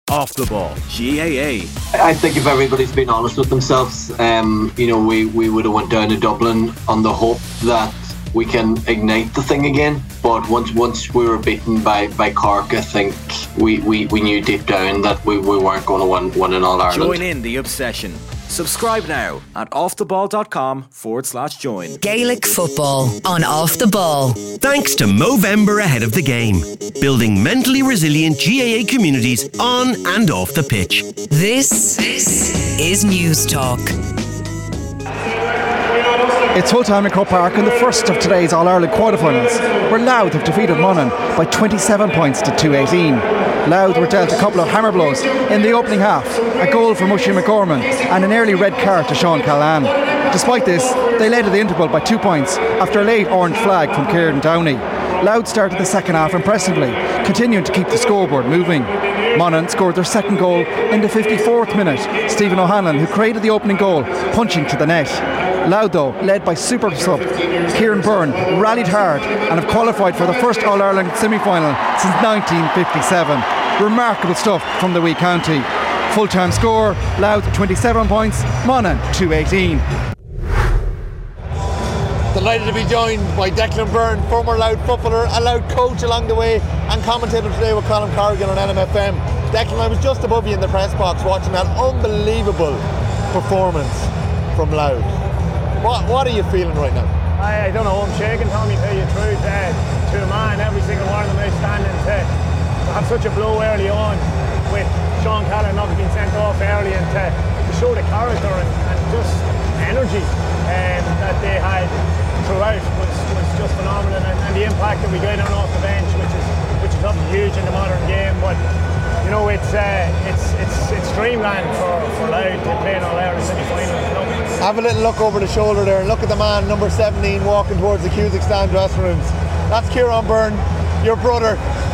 Off the Ball, GAA. I think if everybody's been honest with themselves, we would have went down to Dublin on the hope that we can ignite the thing again. But once we were beaten by Cork, I think we knew deep down that we weren't going to win in All Ireland. Join in the obsession. Subscribe now at offtheball.com/join. Gaelic football on Off the Ball. Thanks to Movember ahead of the game. Building mentally resilient GAA communities on and off the pitch. This is News Talk. It's full time in Croke Park in the first of today's All-Ireland quarterfinals, where Louth have defeated Monaghan by 27 points to 218. Louth were dealt a couple of hammer blows in the opening half, a goal from Mushy McCorman and an early red card to Sean Callan. Despite this, they led at the interval by 2 points after a late orange flag from Kieran Downey. Louth started the second half impressively, continuing to keep the scoreboard moving. Monaghan scored their second goal in the 54th minute, Stephen O'Hanlon, who created the opening goal, punching to the net. Louth, though, led by super sub Kieran Byrne, rallied hard and have qualified for the first All-Ireland semi-final since 1957. Remarkable stuff from the wee county. Full-time score, Louth 27 points, Monaghan 218. Delighted to be joined by Declan Byrne, former Louth footballer, a Louth coach along the way, and commentator today with Colin Corrigan on LMFM. Declan, I was just above you in the press box watching that unbelievable performance from Louth. What are you feeling right now? I don't know, I'm shaking, Tommy, to tell you the truth. To a man, every single one of them outstanding to have such a blow early on with Sean Callan not being sent off early, and to show the character and just energy that they had throughout was just phenomenal, and the impact that we got on off the bench, which is obviously huge in the modern game. But you know, it's dreamland for Louth to play in All-Ireland semi-final. Have a little look over the shoulder there and look at the man, number 17, walking towards the Cusack stand dressing rooms. That's Kieran Byrne, your brother.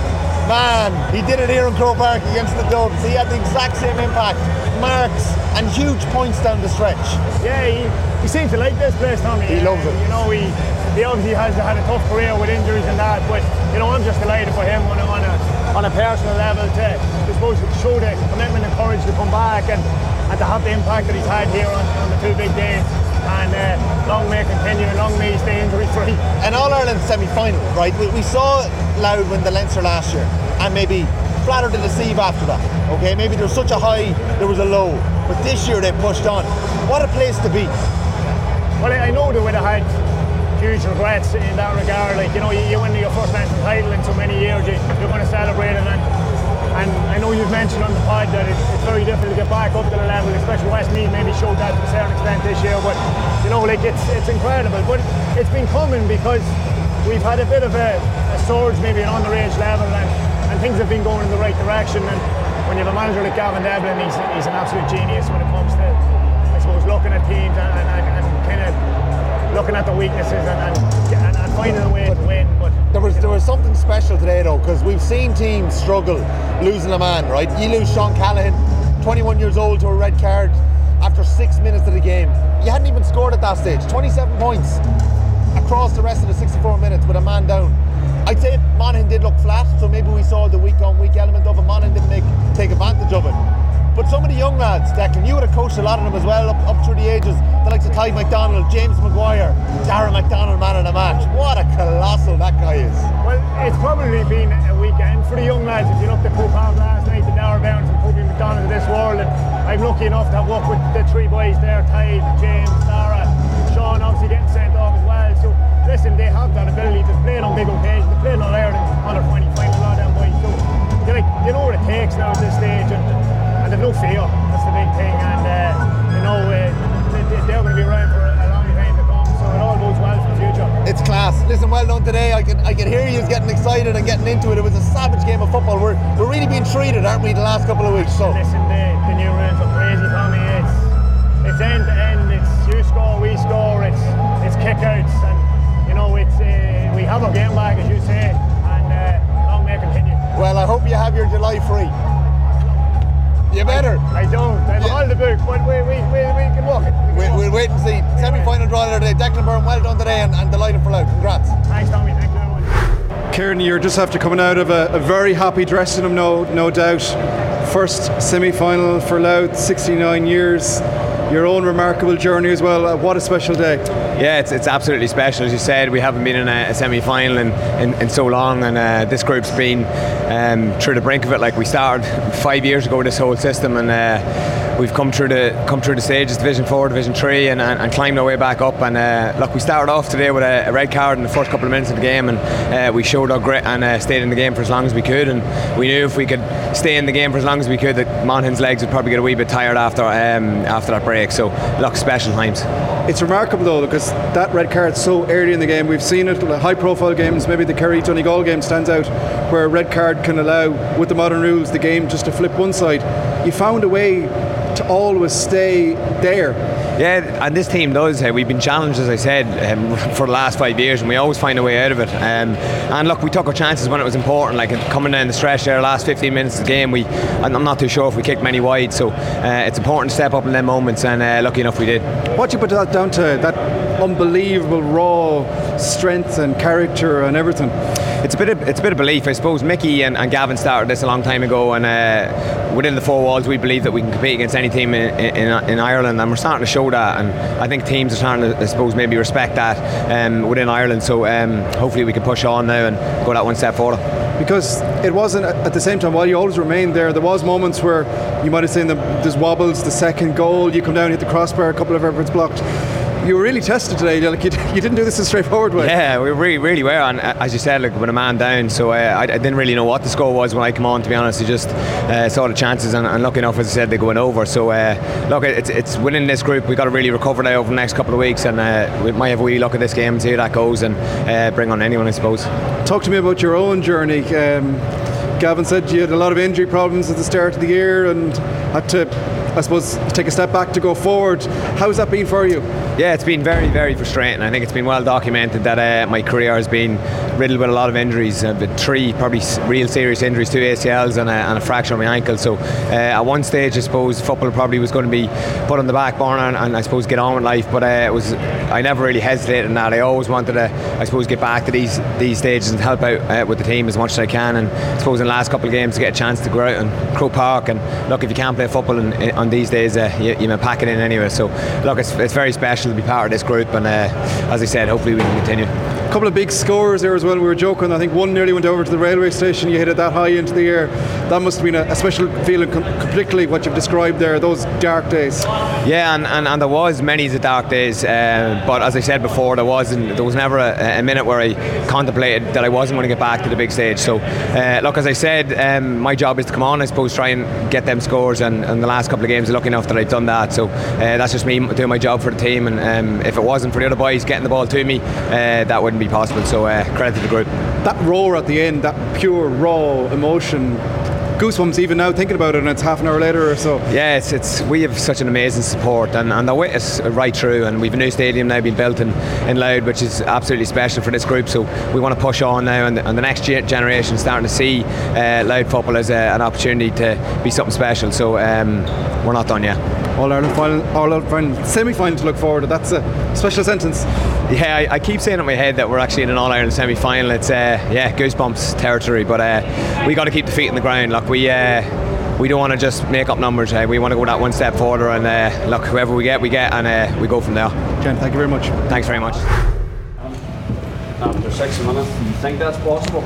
Man, he did it here in Croke Park against the Dubs. He had the exact same impact, marks and huge points down the stretch. Yeah, he seems to like this place, Tommy. He loves it. You know, he obviously has had a tough career with injuries and that, but you know, I'm just delighted for him on a personal level to show the commitment and courage to come back and to have the impact that he's had here on the two big days. And long may it continue, and long may he stay injury free. An All-Ireland semi-final, right? We saw Louth win the Leinster last year and maybe flattered to deceive after that. Okay, maybe there was such a high, there was a low, but this year they pushed on. What a place to be. Well, I know they would have had huge regrets in that regard. Like, you know, you win your first national title in so many years, you're going to celebrate it, and I know you've mentioned on the pod that it's very difficult to get back up to the level, especially Westmeath maybe showed that to a certain extent this year, but you know, like, it's incredible. But it's been coming because we've had a bit of a surge maybe on underage level, and things have been going in the right direction. And when you have a manager like Gavin Devlin, he's an absolute genius when it comes to, I suppose, looking at teams and kind of looking at the weaknesses and finding a way to win. But there was something special today though, because we've seen teams struggle losing a man, right? You lose Sean Callahan, 21 years old, to a red card after 6 minutes of the game. You hadn't even scored at that stage. 27 points across the rest of the 64 minutes with a man down. I'd say Monaghan did look flat, so maybe we saw the week-on-week element of it. Monaghan didn't take advantage of it. But some of the young lads, Declan, you would have coached a lot of them as well, up through the ages. The likes of Ty McDonald, James Maguire, Darren McDonald, man of the match. What a colossal that guy is. Well, it's probably been a weekend for the young lads. If you looked at Croke Park last night, the Darragh Bounds and Toby McDonald of this world, and I'm lucky enough to have worked with the three boys there, Ty, James, Dara, Sean obviously getting sent off as well. So listen, they have that ability to play on big occasions, to play in All-Ireland under 20 final, a lot of them boys. So they know what it takes now at this stage, and they've no fear. That's the big thing, and you know, they're going to be around for a long time to come, so it all bodes well for the future. It's class. Listen, well done today. I can hear you getting excited and getting into it. It was a savage game of football. We're really being treated, aren't we, the last couple of weeks? So listen, the new rules are crazy, Tommy. It's end to end. It's you score, we score. It's kickouts, and you know, we have our game back, as you say, and long may it continue. Well, I hope you have your July free. You better. I don't. I'm all the book, but we can walk it. We'll wait and see. Semi-final draw today. Declan Byrne, well done today, and delighted for Louth. Congrats. Thanks, Tommy. Thank you very much. Kieran, you're just after coming out of a very happy dressing room, no doubt. first semi-final for Louth, 69 years. Your own remarkable journey as well. What a special day. Yeah, it's absolutely special. As you said, we haven't been in a semi-final in so long, and this group's been through the brink of it. Like, we started 5 years ago with this whole system, and we've come through the stages, Division 4, Division 3, and climbed our way back up. And look, we started off today with a red card in the first couple of minutes of the game, and we showed our grit and stayed in the game for as long as we could. And we knew if we could stay in the game for as long as we could, that Monaghan's legs would probably get a wee bit tired after that break. So look, special times. It's remarkable though, because that red card so early in the game. We've seen it in high profile games. Maybe the Kerry-Donegal game stands out, where a red card can allow, with the modern rules, the game just to flip one side. You found a way to always stay there. Yeah, and this team does. We've been challenged, as I said, for the last 5 years, and we always find a way out of it. And look, we took our chances when it was important, like coming down the stretch there, last 15 minutes of the game. I'm not too sure if we kicked many wide, so it's important to step up in them moments, and lucky enough we did. What do you put that down to? That unbelievable raw strength and character and everything. It's a bit of belief, I suppose. Mickey and Gavin started this a long time ago, and within the four walls we believe that we can compete against any team in Ireland, and we're starting to show that, and I think teams are starting to, I suppose, maybe respect that within Ireland. So hopefully we can push on now and go that one step forward. Because it wasn't, at the same time, while you always remained there was moments where you might have seen there's wobbles. The second goal, you come down, hit the crossbar, a couple of efforts blocked. You were really tested today. Like, you didn't do this in a straightforward way. Yeah, we really were. And as you said, like, with a man down, so I didn't really know what the score was when I come on, to be honest. I just saw the chances, and lucky enough, as I said, they're going over. So look, it's within this group, we've got to really recover now over the next couple of weeks, and we might have a wee look at this game and see how that goes, and bring on anyone, I suppose. Talk to me about your own journey. Gavin said you had a lot of injury problems at the start of the year and had to, I suppose, take a step back to go forward. How's that been for you? Yeah, it's been very, very frustrating. I think it's been well documented that my career has been riddled with a lot of injuries. I've had 3 probably real serious injuries, 2 ACLs and a fracture on my ankle. So at one stage, I suppose football probably was going to be put on the back burner and I suppose get on with life. But I never really hesitated in that. I always wanted to, I suppose, get back to these stages and help out with the team as much as I can. And I suppose in the last couple of games to get a chance to go out and Croke Park, and look, if you can't play football on these days, you may pack it in anyway. So look, it's very special to be part of this group, and as I said, hopefully we can continue. A couple of big scores there as well. We were joking, I think one nearly went over to the railway station. You hit it that high into the air. That must have been a special feeling, particularly what you've described there, those dark days. Yeah, and there was many dark days, but as I said before, there was never a minute where I contemplated that I wasn't going to get back to the big stage. So look, as I said, my job is to come on, I suppose, try and get them scores, and the last couple of games I'm lucky enough that I've done that. So that's just me doing my job for the team, and if it wasn't for the other boys getting the ball to me, that wouldn't be possible. So credit to the group. That roar at the end, that pure raw emotion, goosebumps even now thinking about it, and it's half an hour later or so. Yeah, we have such an amazing support, and they're with us right through, and we've a new stadium now being built in Louth, which is absolutely special for this group. So we want to push on now, and the next generation starting to see Louth football as an opportunity to be something special. So we're not done yet. All-Ireland final, semi-final to look forward to. That's a special sentence. Yeah, I keep saying in my head that we're actually in an All-Ireland semi-final. It's goosebumps territory, but we got to keep the feet in the ground. Look, we don't want to just make up numbers. We want to go that one step further, and look, whoever we get, and we go from there. Ken, thank you very much. Thanks very much. After 6 minutes, do you think that's possible?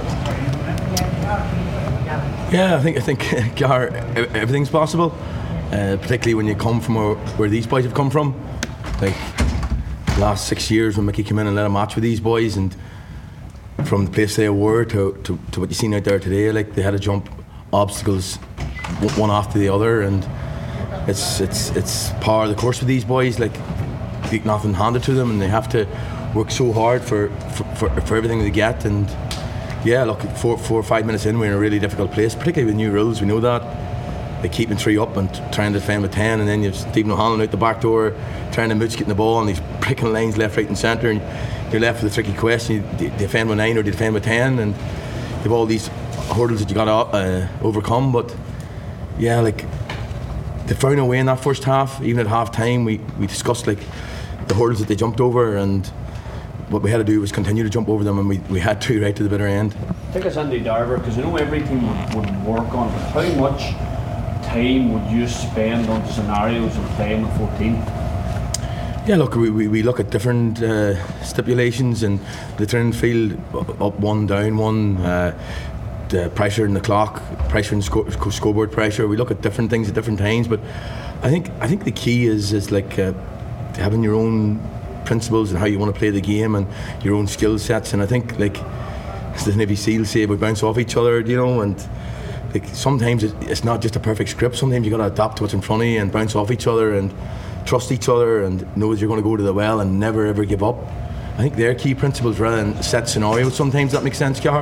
Yeah, I think Gar, everything's possible. Particularly when you come from where these boys have come from. Like the last 6 years when Mickey came in and led a match with these boys, and from the place they were to what you've seen out there today, like they had to jump obstacles one after the other, and it's par of the course with these boys. Like, nothing handed to them, and they have to work so hard for everything they get. And yeah, look, 4 or 5 minutes in, we're in a really difficult place, particularly with new rules. We know that. They keeping 3 up and trying to defend with 10, and then you've Stephen O'Hanlon out the back door trying to mooch getting the ball, and he's pricking lines left, right and centre, and you're left with a tricky question. Do you defend with 9 or do you defend with 10? And you've all these hurdles that you got to overcome. But yeah, like, they found a way in that first half. Even at half time we discussed like the hurdles that they jumped over, and what we had to do was continue to jump over them, and we had to right to the bitter end. I think it's Andy Darver, because I know every team would work on it, but how much time would you spend on scenarios of playing with 14? Yeah, look, we look at different stipulations, and the training field, up one, down one, the pressure in the clock, pressure in scoreboard pressure. We look at different things at different times, but I think the key is like having your own principles and how you want to play the game and your own skill sets. And I think, like as the Navy SEALs say, we bounce off each other, you know, and like sometimes it's not just a perfect script. Sometimes you got to adapt to what's in front of you and bounce off each other and trust each other and know that you're going to go to the well and never ever give up. I think they're key principles rather than set scenarios. Sometimes that makes sense, Gar.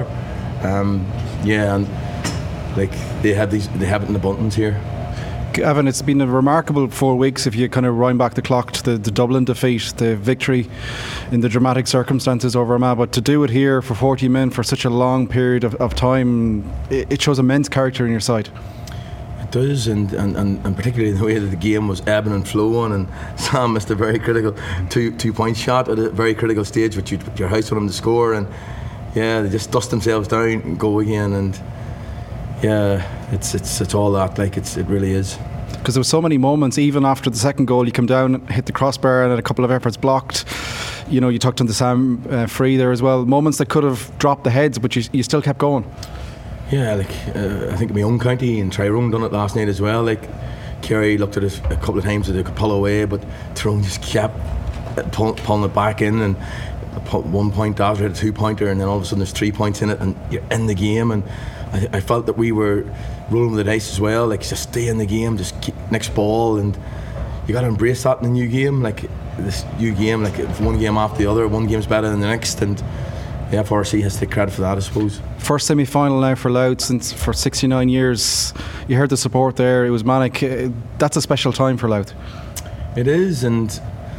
Yeah, and like they have it in abundance here. Evan, it's been a remarkable 4 weeks if you kind of wind back the clock to the Dublin defeat, the victory in the dramatic circumstances over Armagh, but to do it here for 40 men for such a long period of time, it shows immense character in your side. It does, and particularly the way that the game was ebbing and flowing, and Sam missed a very critical two-point shot at a very critical stage, which your house on them to score, and yeah, they just dust themselves down and go again, and yeah, it's all that, like it really is. Because there were so many moments, even after the second goal, you come down, hit the crossbar, and a couple of efforts blocked. You know, you tucked on the Sam free there as well. Moments that could have dropped the heads, but you still kept going. Yeah, like I think my own county and Tyrone done it last night as well. Like Kerry looked at it a couple of times that they could pull away, but Tyrone just kept pulling it back in, and 1 point after a 2-pointer, and then all of a sudden there's 3 points in it, and you're in the game. And I felt that we were rolling the dice as well, like just stay in the game, just keep next ball, and you got to embrace that in the new game. Like this new game, like one game after the other, one game's better than the next, and the FRC has to take credit for that, I suppose. First semi-final now for Louth for 69 years. You heard the support there, it was manic. That's a special time for Louth. It is, and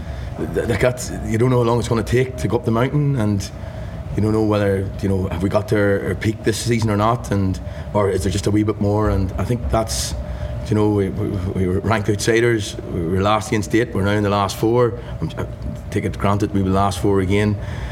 you don't know how long it's going to take to go up the mountain, and you don't know whether, have we got to our peak this season or not, or is there just a wee bit more. And I think that's, we were ranked outsiders. We were last against 8, we're now in the last 4. I take it for granted we will last 4 again.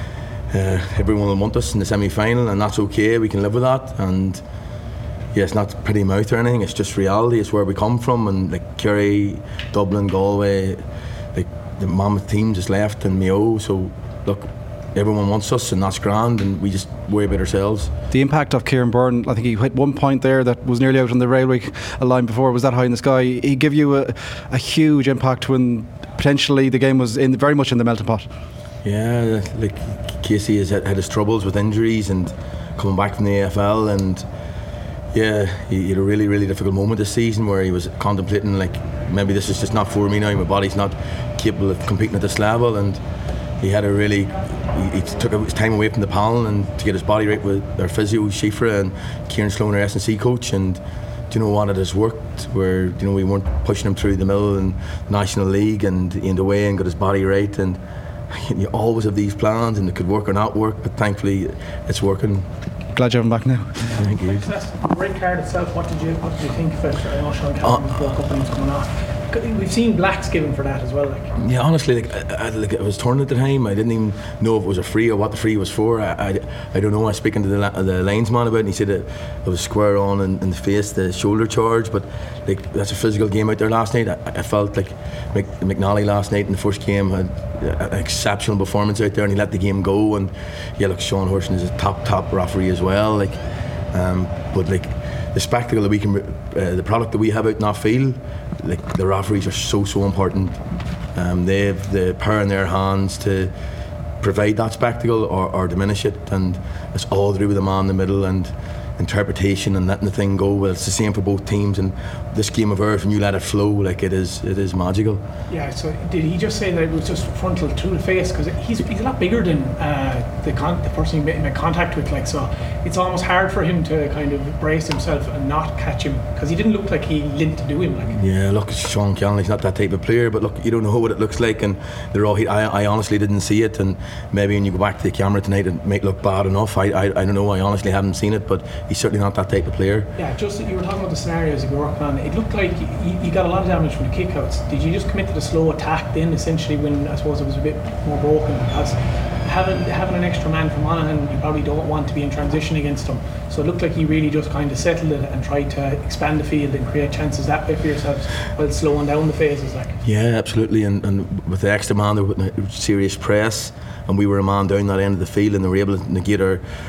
Everyone will want us in the semi-final, and that's okay, we can live with that. And yeah, it's not pretty mouth or anything, it's just reality, it's where we come from. And like Kerry, Dublin, Galway, like the mammoth team just left, and Mayo, so look, everyone wants us, and that's grand, and we just worry about ourselves. The impact of Kieran Byrne, I think he hit 1 point there that was nearly out on the railway line before it was that high in the sky. He gave you a huge impact when potentially the game was very much in the melting pot. Yeah, like Casey has had his troubles with injuries and coming back from the AFL, and yeah, he had a really, really difficult moment this season where he was contemplating, like, maybe this is just not for me now, my body's not capable of competing at this level. And he had he took his time away from the panel and to get his body right with our physio, Shifra, and Kieran Sloan, our S&C coach. And do you know what, it has worked, where we weren't pushing him through the middle in National League, and he went away and got his body right. And you always have these plans, and it could work or not work, but thankfully it's working. Glad you have him back now. Thank you. The red card itself, what did you think of it? I know Sean Callan woke up and he was coming off. We've seen blacks given for that as well. Yeah, honestly, I was torn at the time. I didn't even know if it was a free or what the free was for. I don't know. I was speaking to the linesman about it, and he said it was square on in the face, the shoulder charge. But like, that's a physical game out there last night. I felt like McNally last night in the first game had an exceptional performance out there, and he let the game go. And yeah, look, Sean Horsham is a top referee as well. But the spectacle that we can, the product that we have out in that field, like the referees are so important. They have the power in their hands to provide that spectacle or diminish it, and it's all to do with the man in the middle and interpretation and letting the thing go. Well, it's the same for both teams, and this game of earth, when you let it flow, like it is magical. Yeah, so did he just say that it was just frontal to the face? Because he's a lot bigger than the person he made contact with, like, so it's almost hard for him to kind of brace himself and not catch him, because he didn't look like he limped to do him. Yeah, look, Sean Callan, he's not that type of player, but look, you don't know what it looks like, and I honestly didn't see it, and maybe when you go back to the camera tonight it might look bad enough. I don't know, I honestly haven't seen it, but he's certainly not that type of player. Yeah, just you were talking about the scenarios you were working on. It looked like you got a lot of damage from the kickouts. Did you just commit to the slow attack then, essentially, when I suppose it was a bit more broken? Because having an extra man from Monaghan, you probably don't want to be in transition against him. So it looked like he really just kind of settled it and tried to expand the field and create chances that way for yourselves while slowing down the phases. Yeah, absolutely. And with the extra man, there was a serious press, and we were a man down that end of the field, and they were able to negate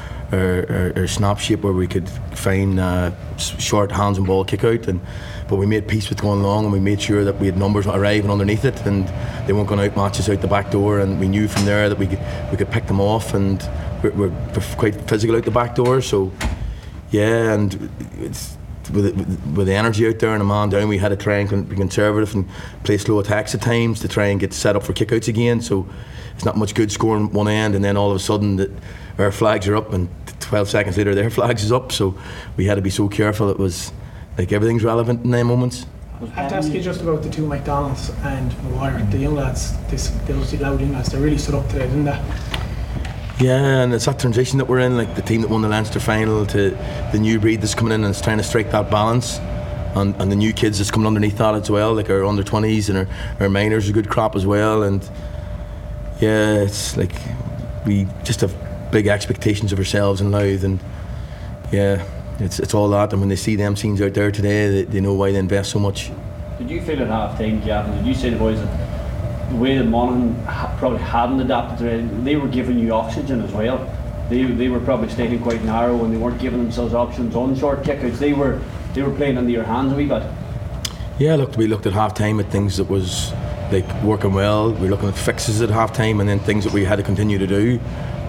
our snap shape where we could find short hands and ball kick out, but we made peace with going long, and we made sure that we had numbers arriving underneath it, and they weren't going to outmatch us out the back door, and we knew from there that we could pick them off, and we're quite physical out the back door. So yeah, and it's with the energy out there and a man down, we had to try and be conservative and play slow attacks at times to try and get set up for kickouts again. So it's not much good scoring one end and then all of a sudden our flags are up and 12 seconds later their flags is up. So we had to be so careful. It was like everything's relevant in them moments. I have to ask you just about the two McDonald's and Maguire, the young lads, those loud young lads, they really stood up today, didn't they? Yeah, and it's that transition that we're in, like the team that won the Leinster final to the new breed that's coming in and is trying to strike that balance, and the new kids that's coming underneath that as well, like our under 20s and our minors, a good crop as well. And yeah, it's like we just have big expectations of ourselves in Louth, and yeah, it's all that. And when they see them scenes out there today, they know why they invest so much. Did you feel at half time, Gavin, did you say to the boys that the way that Monaghan probably hadn't adapted to it, they were giving you oxygen as well? They were probably staying quite narrow and they weren't giving themselves options on short kickouts. They were playing into your hands a wee bit. Yeah, we looked at half time at things that was like working well. We were looking at fixes at half time and then things that we had to continue to do.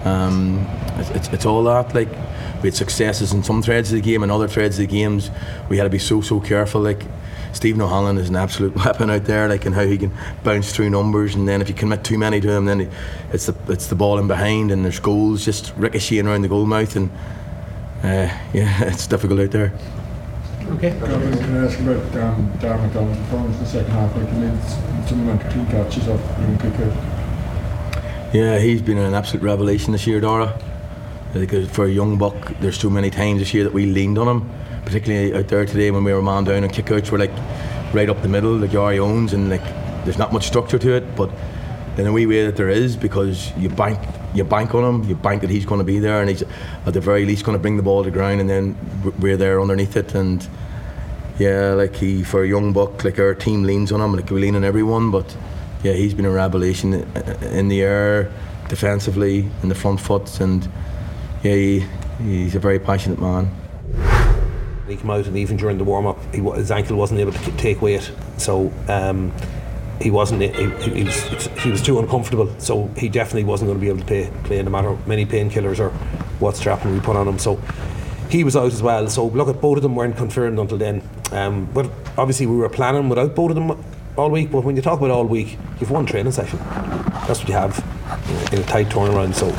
It's all that, like we had successes in some threads of the game and other threads of the games we had to be so careful. Like Stephen O'Halloran is an absolute weapon out there, like, and how he can bounce through numbers, and then if you commit too many to him, then it's the ball in behind, and there's goals just ricocheting around the goal mouth, and yeah, it's difficult out there. Okay. Can I ask about Darren McDonald's performance in the second half? Like, he made some amount of 2 catches off the kick out. Yeah, he's been an absolute revelation this year, Dara. Because for a young buck, there's so many times this year that we leaned on him. Particularly out there today when we were man down and kickouts were like right up the middle, like Gary owns, and like there's not much structure to it, but in a wee way that there is, because you bank on him, you bank that he's going to be there, and he's at the very least going to bring the ball to ground, and then we're there underneath it. And yeah, like for a young buck, like our team leans on him, like we lean on everyone, but yeah, he's been a revelation in the air, defensively, in the front foot, and yeah, he's a very passionate man. He came out and even during the warm-up his ankle wasn't able to take weight, so he was too uncomfortable, so he definitely wasn't going to be able to play no matter many painkillers or what strapping we put on him, so he was out as well. So look, at both of them weren't confirmed until then, but obviously we were planning without both of them all week. But when you talk about all week, you've one training session, that's what you have in a tight turnaround. So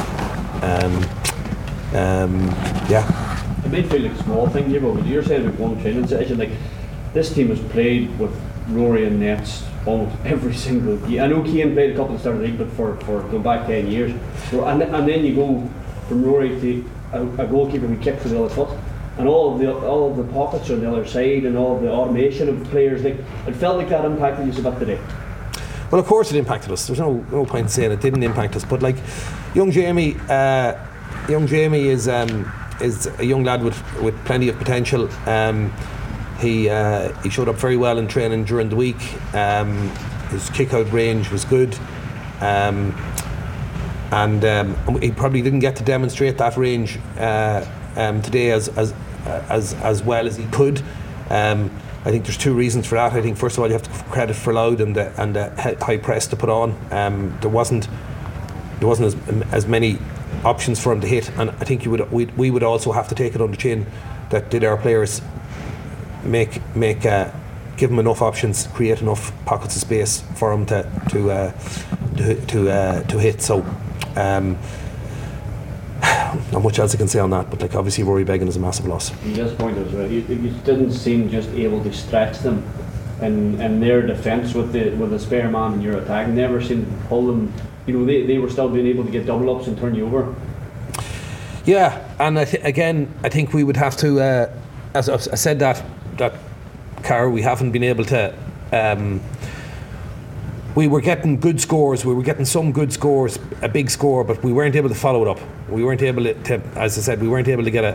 yeah, it may feel like a small thing, but you're saying about one training session, like this team has played with Rory and nets almost every single year. I know Cian played a couple of start of the league, but for going back 10 years, so, and then you go from Rory to a goalkeeper who kicks with the other foot, and all of the pockets are on the other side, and all of the automation of players. Like, it felt like that impacted you a bit today. Well, of course it impacted us. There's no point in saying it didn't impact us. But like young Jamie is a young lad with plenty of potential. He showed up very well in training during the week. His kick-out range was good, and he probably didn't get to demonstrate that range today as well as he could. I think there's 2 reasons for that. I think first of all you have to give credit for Louth and the high press to put on. There wasn't as many options for him to hit, and I think we would also have to take it on the chin that did our players give him enough options, create enough pockets of space for him to hit. So not much else I can say on that, but like obviously Rory Beggan is a massive loss. You disappointed as well. You didn't seem just able to stretch them in their defence with the spare man in your attack. Never seemed to pull them. You know, they were still being able to get double ups and turn you over. Yeah, and I think we would have to, as I said that Cara, we haven't been able to we were getting good scores. We were getting some good scores, a big score, but we weren't able to follow it up. We weren't able to, as I said, we weren't able to get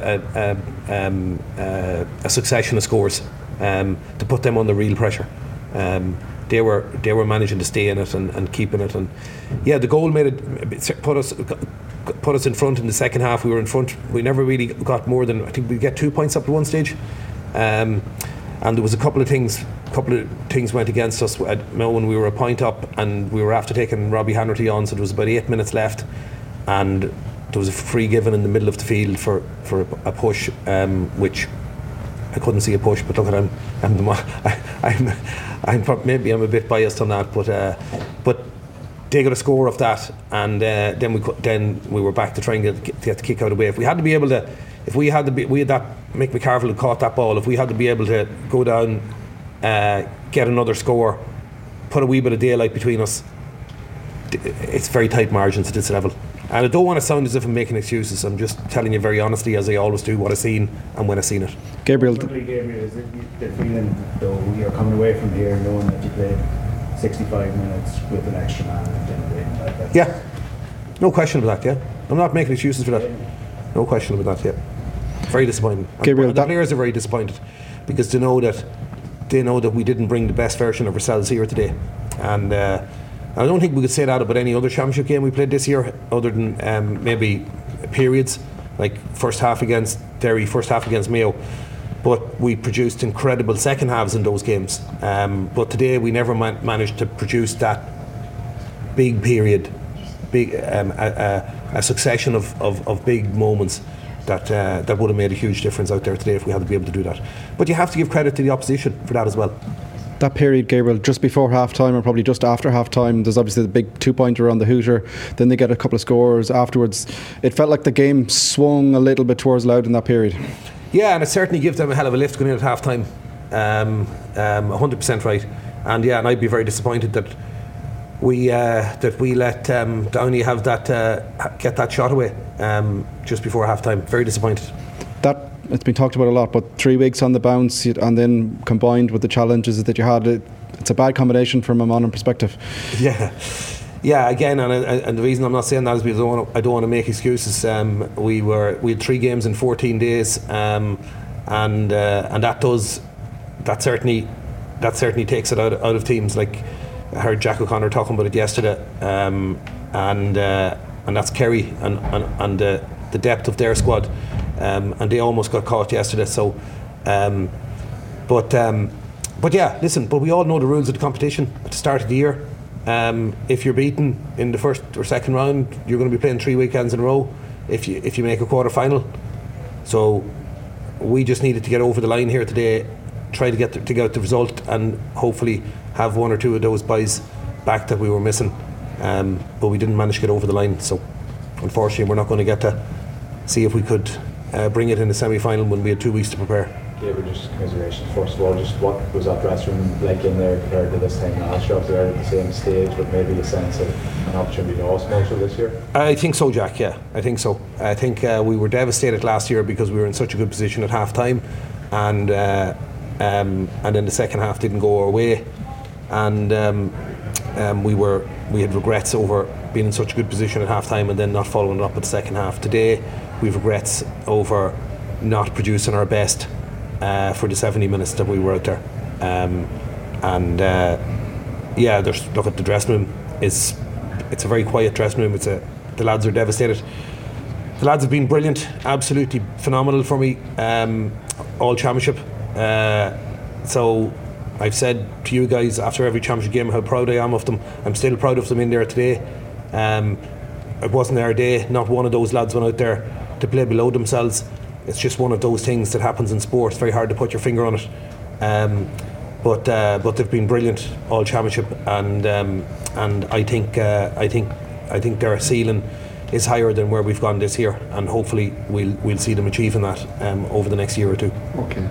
a succession of scores to put them under real pressure. They were managing to stay in it and keeping it, and yeah, the goal put us in front in the second half. We were in front. We never really got more than, I think we get 2 points up at one stage, and there was a couple of things went against us. When we were a point up and we were after taking Robbie Hanratty on, so there was about 8 minutes left, and there was a free given in the middle of the field for a push, which I couldn't see a push, but look at maybe I'm a bit biased on that, but they got a score of that, and then we were back to trying to get the kick out of the way. If we had that Mick McCarville had caught that ball, if we had to be able to go down, get another score, put a wee bit of daylight between us, it's very tight margins at this level. And I don't want to sound as if I'm making excuses. I'm just telling you very honestly, as I always do, what I've seen and when I've seen it. Gabriel, is it the feeling though you're coming away from here knowing that you played 65 minutes with an extra man and didn't win like that? Yeah, no question about that. Yeah, I'm not making excuses for that. No question about that. Yeah, very disappointing. Gabriel, the players are very disappointed because they know that we didn't bring the best version of ourselves here today, and I don't think we could say that about any other championship game we played this year, other than maybe periods, like first half against Derry, first half against Mayo. But we produced incredible second halves in those games. But today we never managed to produce that big period, a succession of big moments that would have made a huge difference out there today if we had to be able to do that. But you have to give credit to the opposition for that as well. That period, Gabriel, just before half time or probably just after half time, there's obviously the big 2-pointer on the Hooter, then they get a couple of scores afterwards. It felt like the game swung a little bit towards Louth in that period. Yeah, and it certainly gives them a hell of a lift going in at half time. 100% right. And yeah, and I'd be very disappointed that we let Downey have that get that shot away just before half time. Very disappointed. It's been talked about a lot, but 3 weeks on the bounce and then combined with the challenges that you had, it's a bad combination from a modern perspective. Yeah. Again, and the reason I'm not saying that is because I don't want to make excuses. We had 3 games in 14 days, and that certainly takes it out of teams. Like I heard Jack O'Connor talking about it yesterday, and that's Kerry and the depth of their squad. And they almost got caught yesterday. So, but yeah, listen. But we all know the rules of the competition at the start of the year. If you're beaten in the first or second round, you're going to be playing 3 weekends in a row. If you make a quarter final, so we just needed to get over the line here today, try to get the result, and hopefully have 1 or 2 of those buys back that we were missing. But we didn't manage to get over the line. So, unfortunately, we're not going to get to see if we could bring it in the semi-final when we had 2 weeks to prepare. David, just commiserations. First of all, just what was that dressing room like in there compared to this time last year? They're at the same stage, but maybe a sense of an opportunity lost most of this year? I think so, Jack. Yeah, I think so. I think we were devastated last year because we were in such a good position at half time, and then the second half didn't go our way, and we had regrets over being in such a good position at half time and then not following it up at the second half. Today we've regrets over not producing our best for the 70 minutes that we were out there, yeah, look at the dressing room. It's a very quiet dressing room. The lads are devastated. The lads have been brilliant, absolutely phenomenal for me all championship. So I've said to you guys after every championship game how proud I am of them. I'm still proud of them in there today. It wasn't their day. Not one of those lads went out there to play below themselves. It's just one of those things that happens in sport. It's very hard to put your finger on it. But they've been brilliant all championship, and I think their ceiling is higher than where we've gone this year, and hopefully we'll see them achieving that over the next year or two. Okay.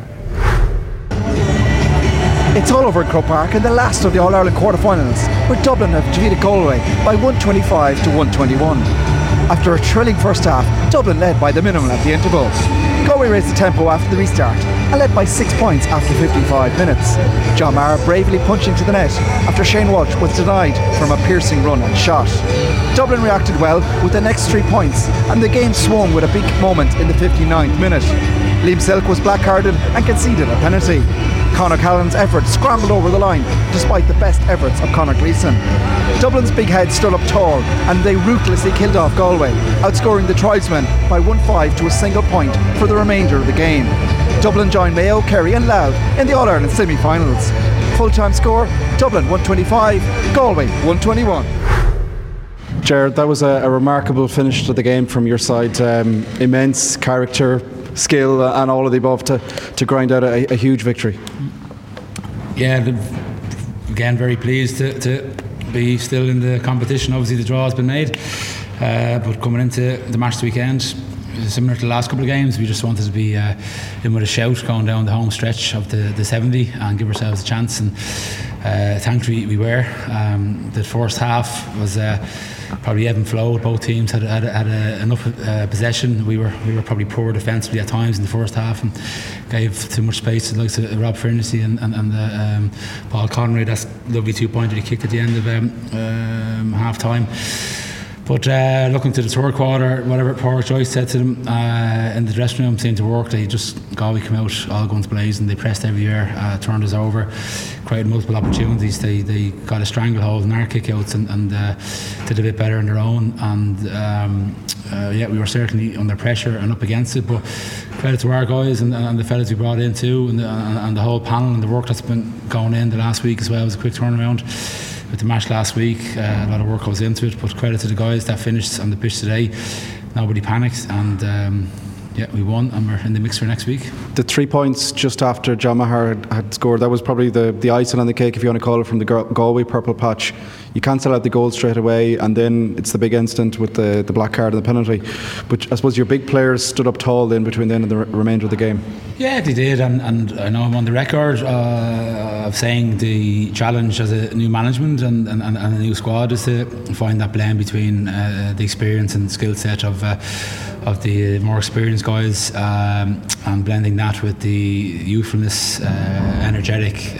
It's all over at Croke Park in the last of the All-Ireland quarter-finals, where Dublin have defeated Galway by 125 to 121. After a thrilling first half, Dublin led by the minimum at the interval. Galway raised the tempo after the restart and led by 6 points after 55 minutes. John Maher bravely punching to the net after Shane Walsh was denied from a piercing run and shot. Dublin reacted well with the next 3 points, and the game swung with a big moment in the 59th minute. Liam Silk was black-carded and conceded a penalty. Conor Callan's effort scrambled over the line despite the best efforts of Conor Gleeson. Dublin's big head stood up tall and they ruthlessly killed off Galway, outscoring the tribesmen by 1-5 to a single point for the remainder of the game. Dublin joined Mayo, Kerry and Louth in the All-Ireland semi-finals. Full-time score, Dublin 125, Galway 121. Gerard, that was a remarkable finish to the game from your side. Immense character, skill and all of the above to grind out a huge victory. Yeah, again very pleased to be still in the competition. Obviously the draw has been made, but coming into the match this weekend, similar to the last couple of games, we just wanted to be in with a shout going down the home stretch of the 70 and give ourselves a chance, and thankfully we were. The first half was probably ebb and flow. Both teams had enough possession. We were probably poor defensively at times in the first half and gave too much space to the likes of Rob Fernessy and Paul Conroy. That's lovely 2-pointer he kicked at the end of half time. But looking to the third quarter, whatever Pádraig Joyce said to them in the dressing room seemed to work. They just, Galway came out all guns blazing. They pressed every year, turned us over, created multiple opportunities. They got a stranglehold in our kickouts and did a bit better on their own. And yeah, we were certainly under pressure and up against it. But credit to our guys and the fellas we brought in too, and the whole panel and the work that's been going in the last week as well. It was a quick turnaround with the match last week. A lot of work goes into it, but credit to the guys that finished on the pitch today. Nobody panicked, and yeah, we won and we're in the mix for next week. The 3 points just after John Maher had scored, that was probably the icing on the cake, if you want to call it, from the Galway purple patch. You cancel out the goal straight away, and then it's the big incident with the black card and the penalty. But I suppose your big players stood up tall then between then and the remainder of the game. Yeah, they did, and I know I'm on the record of saying the challenge as a new management and a new squad is to find that blend between the experience and skill set of the more experienced guys, and blending that with the youthfulness, energetic,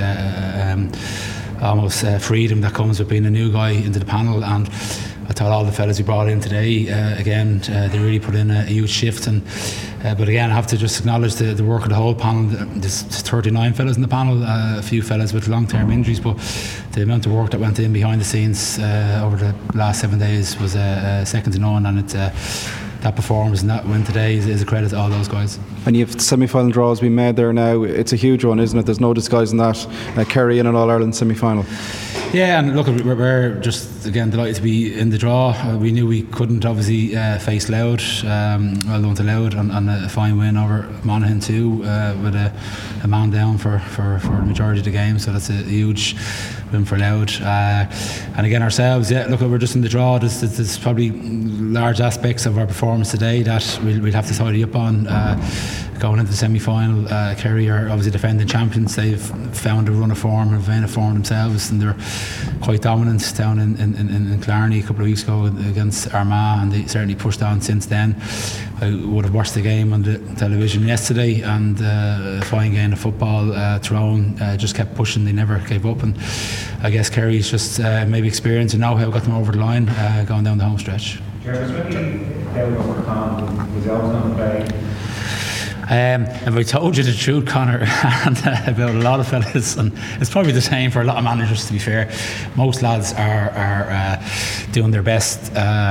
almost freedom that comes with being a new guy into the panel. And I thought all the fellas we brought in today, again, they really put in a huge shift. And but again, I have to just acknowledge the work of the whole panel. There's 39 fellas in the panel, a few fellas with long-term injuries, but the amount of work that went in behind the scenes over the last 7 days was second to none. And it's that performance and that win today is a credit to all those guys. And you have semi-final draws being made there now. It's a huge one, isn't it? There's no disguising that. Kerry in an All-Ireland semi-final. Yeah, and look, we're just again delighted to be in the draw. We knew we couldn't obviously face Louth. Well done to Louth on a fine win over Monaghan too, with a man down for the majority of the game. So that's a huge win for Louth. And again ourselves, yeah. Look, we're just in the draw. There's probably large aspects of our performance today that we'll have to tidy up on. Going into the semi-final, Kerry are obviously defending champions. They've found a run of form, a vein of form themselves, and they're quite dominant down in Clarny a couple of weeks ago against Armagh, and they certainly pushed on since then. I would have watched the game on the television yesterday, and a fine game of football. Tyrone just kept pushing, they never gave up, and I guess Kerry's just maybe experience and know-how got them over the line going down the home stretch. Jervis, when you was always on the play? If I told you the truth, Conor, and about a lot of fellas, and it's probably the same for a lot of managers, to be fair, most lads are doing their best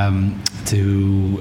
to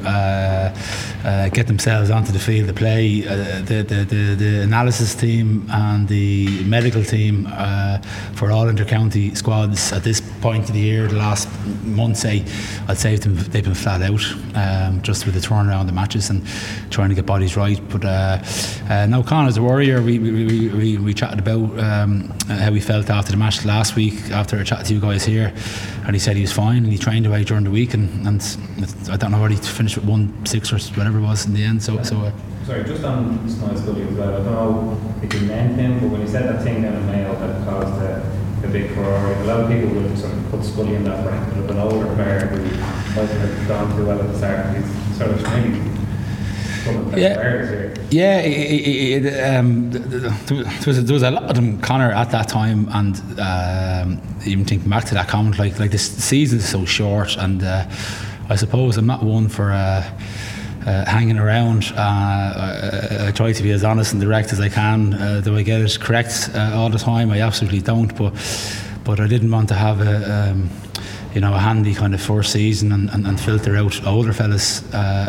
get themselves onto the field of play. The analysis team and the medical team for all inter-county squads at this point of the year, the last month, say, I'd say they've been flat out, just with the turnaround of matches and trying to get bodies right. But no, Conor's a warrior. We chatted about how we felt after the match last week, after I chatted to you guys here, and he said he was fine and he trained away during the week, and I don't know what he finished with 1-6 or whatever it was in the end. So sorry, just on Niall Scully as well. I don't know if you meant him, but when he said that thing down in Mayo that caused a big furore, a lot of people would sort of put Scully in that bracket of an older player who might have gone too well at the start. He's sort of maybe There was a lot of them, Conor, at that time, and even thinking back to that comment, like this season is so short, and I suppose I'm not one for hanging around. I try to be as honest and direct as I can. Do I get it correct all the time? I absolutely don't, but I didn't want to have a handy kind of first season and filter out older fellas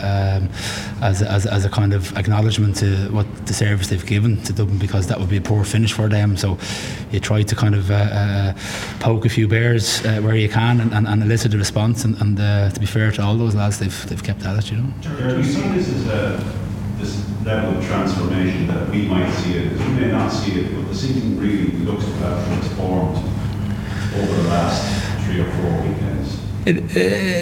as a kind of acknowledgement to what the service they've given to Dublin, because that would be a poor finish for them. So you try to kind of poke a few bears where you can and elicit a response, and to be fair to all those lads, they've kept at it, you know. Do you see this as this level of transformation that we might see it, we may not see it, but the season really looks to have transformed over the last 3 or 4 weekends? It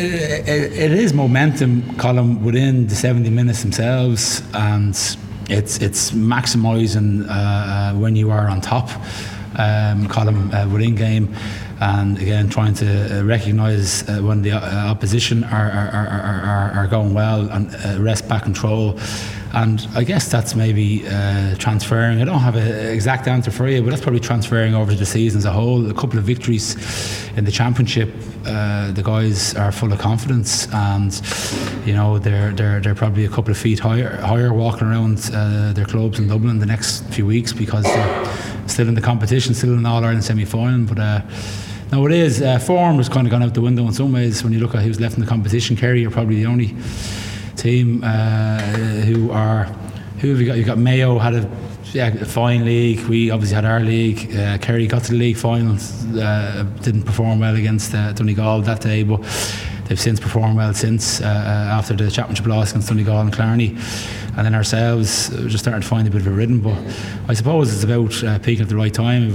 is momentum, Colm, within the 70 minutes themselves, and it's maximising when you are on top, Colm, within game, and again trying to recognise when the opposition are going well and wrest back control. And I guess that's maybe transferring. I don't have an exact answer for you, but that's probably transferring over to the season as a whole. A couple of victories in the championship, the guys are full of confidence, and they're probably a couple of feet higher walking around their clubs in Dublin the next few weeks, because they're still in the competition, still in an All-Ireland semi-final. But no, it is form has kind of gone out the window in some ways when you look at who's left in the competition. Kerry are probably the only team who have you got? You've got Mayo had a fine league. We obviously had our league. Kerry got to the league finals, didn't perform well against Donegal that day, but they've since performed well since after the championship loss against Donegal and Clarny. And then ourselves just started to find a bit of a rhythm. But I suppose it's about peaking at the right time.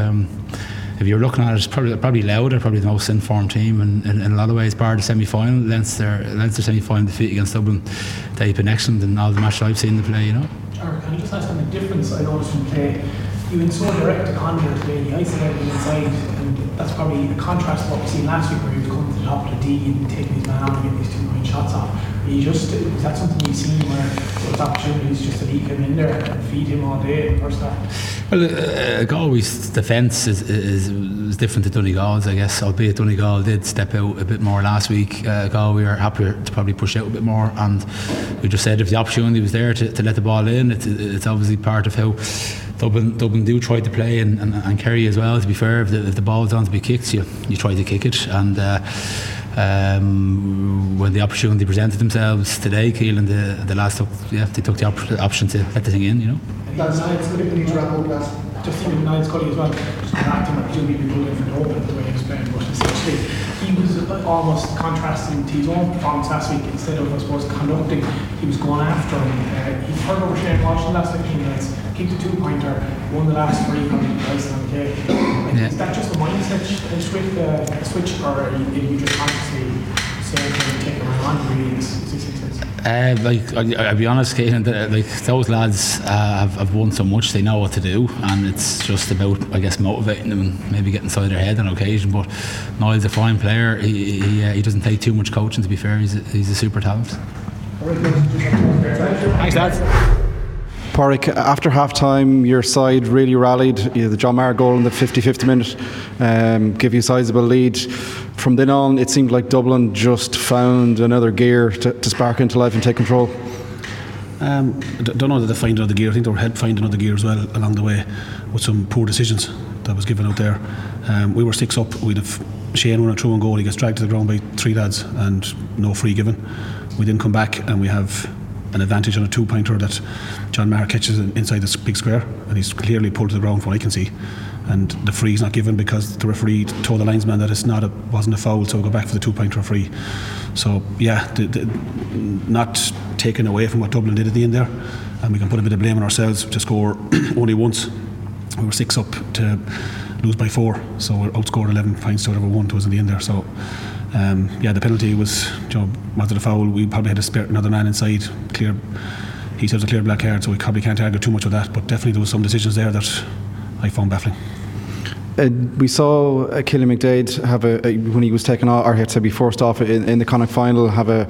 If you're looking at it, it's probably Louth, probably the most informed team in a lot of ways, bar the semi-final. Leinster semi-final defeat against Dublin, they've been excellent in all the matches I've seen them play, you know. Jared, can you just ask on the difference I noticed from play? You went so direct to Conor today, you isolated him inside, and that's probably a contrast to what we seen last week, where he was coming to the top of the D and taking his man on and getting these 2-point shots off. Is that something you've seen where those opportunities just to leave him in there and feed him all day in the first half? Well, Galway's defence is different to Donegal's, I guess, albeit Donegal did step out a bit more last week. Galway are happier to probably push out a bit more, and we just said if the opportunity was there to let the ball in, it's obviously part of how Dublin do try to play, and Kerry as well, to be fair. If the ball's on to be kicked, you try to kick it, and when the opportunity presented themselves today, Keelan, the lads took the option to let the thing in, you know. That's nice. We need to wrap up that. Just even Niall Scully as well. Just acting like presumably people in for open the way he was playing, but essentially he was almost contrasting to his own performance last week. Instead of, I suppose, conducting, he was going after him. He turned over Shane Walsh in the last 15 minutes, kicked a 2-pointer, won the last 3 on the ice on the cake. Is that just a mindset switch, or are you just consciously saying to take him on really in 66 minutes? I'll be honest, Keelan, those lads have won so much, they know what to do, and it's just about, I guess, motivating them and maybe getting inside their head on occasion. But Niall's a fine player. He doesn't take too much coaching, to be fair. He's a super talent. Thanks, lads. Pádraig, after half-time, your side really rallied. The John Maher goal in the 55th minute give you a sizable lead. From then on, it seemed like Dublin just found another gear to spark into life and take control. I don't know that they find another gear. I think they were finding another gear as well along the way with some poor decisions that was given out there. We were 6 up. We'd have Shane running through and goal. He gets dragged to the ground by 3 lads and no free given. We then come back and we have an advantage on a 2-pointer that John Maher catches inside this big square, and he's clearly pulled to the ground from what I can see, and the free's not given because the referee told the linesman that wasn't a foul, so we'll go back for the 2-pointer free. So yeah, not taken away from what Dublin did at the end there, and we can put a bit of blame on ourselves to score only once. We were 6 up to lose by 4, so we outscored 11 points to whatever 1 was in the end there. So the penalty was it a foul? We probably had to spare another man inside. Clear. He said it was a clear black card, so we probably can't argue too much with that. But definitely there was some decisions there that I found baffling. We saw Killian McDade have when he was taken off, or had to be forced off in the Connacht final, have a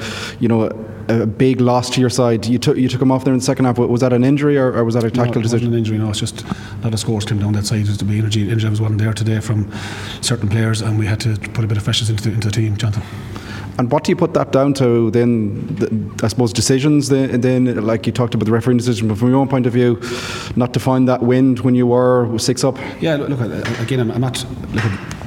big loss to your side. You took him off there in the second half. Was that an injury or was that a tactical decision? It wasn't an injury. No, it's just a lot of scores came down that side. Just to be injury was one there today from certain players, and we had to put a bit of freshness into the team, Jonathan. And what do you put that down to then? I suppose decisions. Then, like you talked about the refereeing decision, but from your own point of view, not to find that wind when you were 6 up. Yeah, look again. I'm not. Look,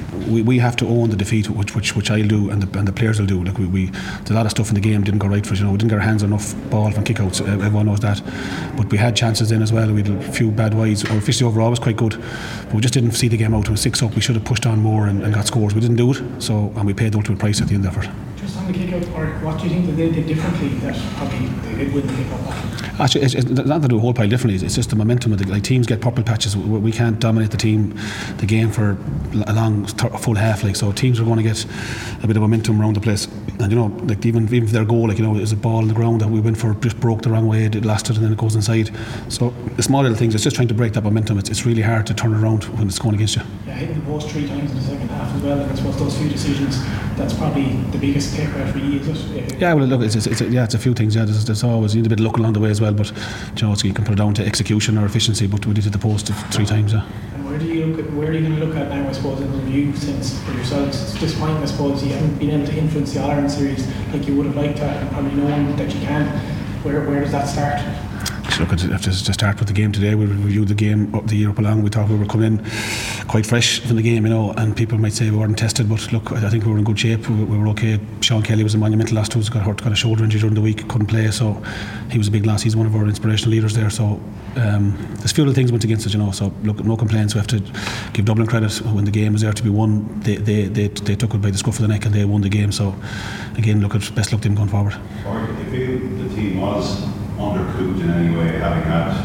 we have to own the defeat, which I'll do, and the players will do. Like there's a lot of stuff in the game didn't go right for us. We didn't get our hands on enough ball from kickouts. Everyone knows that. But we had chances then as well. We had a few bad wides. Our efficiency overall was quite good, but we just didn't see the game out. We were 6 up. We should have pushed on more and got scores. We didn't do it. And we paid the ultimate price at the end of it. Just on the kick-out, or what do you think that they did differently that probably they did win the kick-out? Actually, it's not to do a whole pile differently. It's just the momentum of the teams get purple patches. We can't dominate the game for a long full half. So teams are going to get a bit of momentum around the place. And even if their goal, is a ball on the ground that we went for, just broke the wrong way, it lasted, and then it goes inside. So the small little things, it's just trying to break that momentum. It's really hard to turn it around when it's going against you. Yeah, hitting the post 3 times in the second half as well. And I suppose those few decisions, that's probably the biggest takeaway for you, is it? Yeah, well, look, it's a few things. Yeah, there's always you need a bit of luck along the way as well. But you can put it down to execution or efficiency. But we did hit the post 3 times. Yeah. And where are you going to look at now? I suppose in the review since for yourselves, it's disappointing. I suppose you haven't been able to influence the All-Ireland series like you would have liked to, and probably knowing that you can. Where does that start? Look, to start with the game today, we reviewed the game up the year up along. We thought we were coming in quite fresh from the game, and people might say we weren't tested, but look, I think we were in good shape. We were okay. Sean Kelly was a monumental last 2 weeks, got hurt, got a shoulder injury during the week, couldn't play, so he was a big loss. He's one of our inspirational leaders there, so there's few little things went against us, so look, no complaints. We have to give Dublin credit. When the game was there to be won, they took it by the scruff of the neck and they won the game, so again, look, best luck to them going forward. Do you feel the team was undercooked in any way, having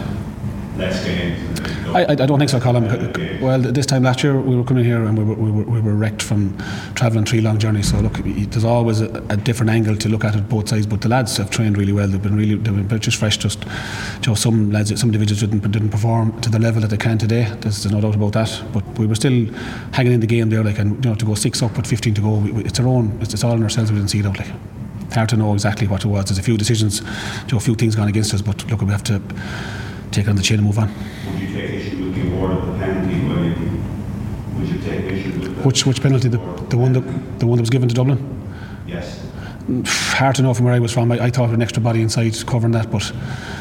had less games? I don't think so, Colin. Well, this time last year we were coming here and we were wrecked from travelling 3 long journeys. So look, there's always a different angle to look at it both sides. But the lads have trained really well. They've been just fresh. Just some lads, some individuals didn't perform to the level that they can today. There's no doubt about that. But we were still hanging in the game there. And to go 6 up with 15 to go, it's our own. It's all in ourselves. We didn't see it out. Hard to know exactly what it was. There's a few decisions, a few things gone against us, but look, we have to take it on the chin and move on. Would you take issue with the award of the penalty? Would you take issue with which penalty? The one that was given to Dublin? Yes. Hard to know from where I was from. I thought an extra body inside covering that, but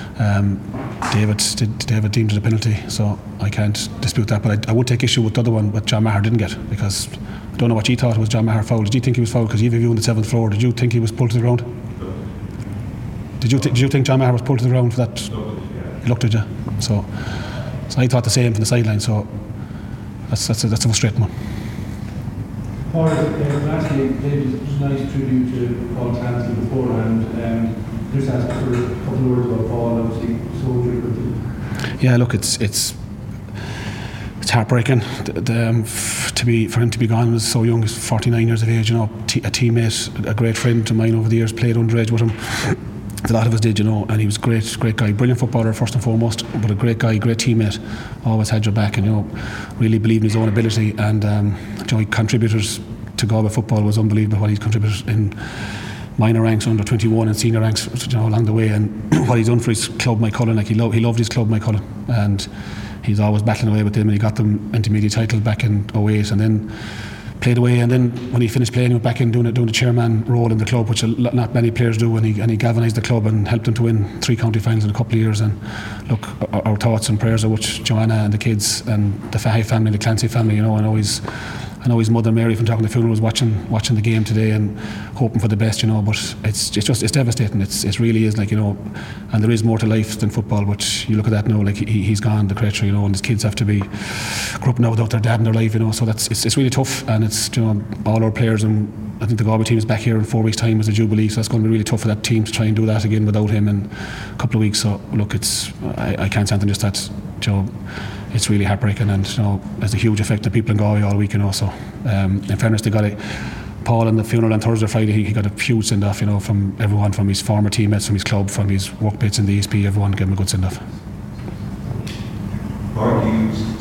David deemed it a penalty, so I can't dispute that. But I would take issue with the other one, what John Maher didn't get, because I don't know what you thought was John Maher foul. Did you think he was fouled? Because you viewed the 7th floor. Did you think he was pulled to the ground? Did you think John Maher was pulled to the ground for that? He looked at you. So I thought the same from the sideline. So that's a frustrating one. Paul, lastly, David, it was nice tribute to Paul Clancy beforehand. Just ask for a couple of words about Paul. Obviously, soldier with him. Yeah, look, it's heartbreaking for him to be gone. He was so young, he's 49 years of age. A teammate, a great friend of mine over the years, played underage with him. A lot of us did, and he was a great guy, brilliant footballer first and foremost, but a great guy, great teammate, always had your back, and really believed in his own ability, and he contributed to Galway football. Was unbelievable what he's contributed in minor ranks, under 21 and senior ranks along the way, and what he's done for his club, Mike Cullen. He loved his club, Mike Cullen, and he's always battling away with them, and he got them intermediate title back in 2008, and then played away, and then when he finished playing, he went back in doing the chairman role in the club, which not many players do, and he galvanised the club and helped them to win 3 county finals in a couple of years. And look, our thoughts and prayers are with Joanna and the kids and the Fahy family, the Clancy family. I know his mother Mary from talking to the funeral was watching the game today and hoping for the best, but it's devastating. It really is, and there is more to life than football. But you look at that now, he's gone, the creature, and his kids have to be grew up now without their dad in their life, So it's really tough, and it's all our players, and I think the Galway team is back here in 4 weeks' time as a jubilee, so that's going to be really tough for that team to try and do that again without him in a couple of weeks. So look, I can't say anything, just that, it's really heartbreaking, and there's a huge effect on people in Galway all week, So in fairness, they got it. Paul in the funeral on Thursday, Friday, he got a huge send off, from everyone, from his former teammates, from his club, from his workmates in the ESP. Everyone gave him a good send off. Or do you see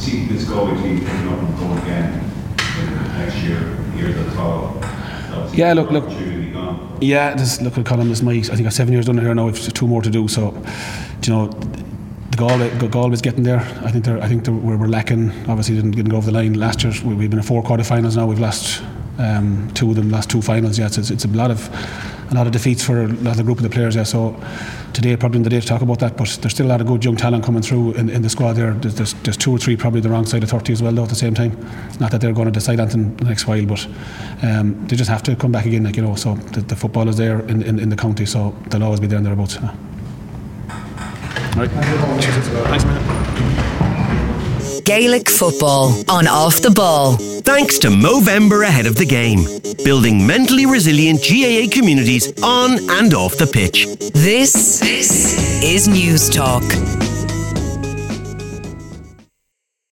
see this Galway team picking up and going again next year that's all. Yeah, look. Yeah, look at Colin. I think I've 7 years done it here now. I've 2 more to do. So, you know, the Galway's getting there. I think we're lacking. Obviously, didn't go over the line last year. We've been in 4 quarter-finals now. We've lost 2 of them, last 2 finals. Yeah, it's a lot of defeats for a lot of the group of the players. Yeah, so today probably the day to talk about that. But there's still a lot of good young talent coming through in the squad there. There's 2 or 3 probably the wrong side of 30 as well though at the same time. Not that they're going to decide anything the next while, but they just have to come back again, like, you know. So the football is there in the county, so they'll always be there and thereabouts. Yeah. Right. Thanks, man. Gaelic football on Off the Ball. Thanks to Movember ahead of the game. Building mentally resilient GAA communities on and off the pitch. This is News Talk.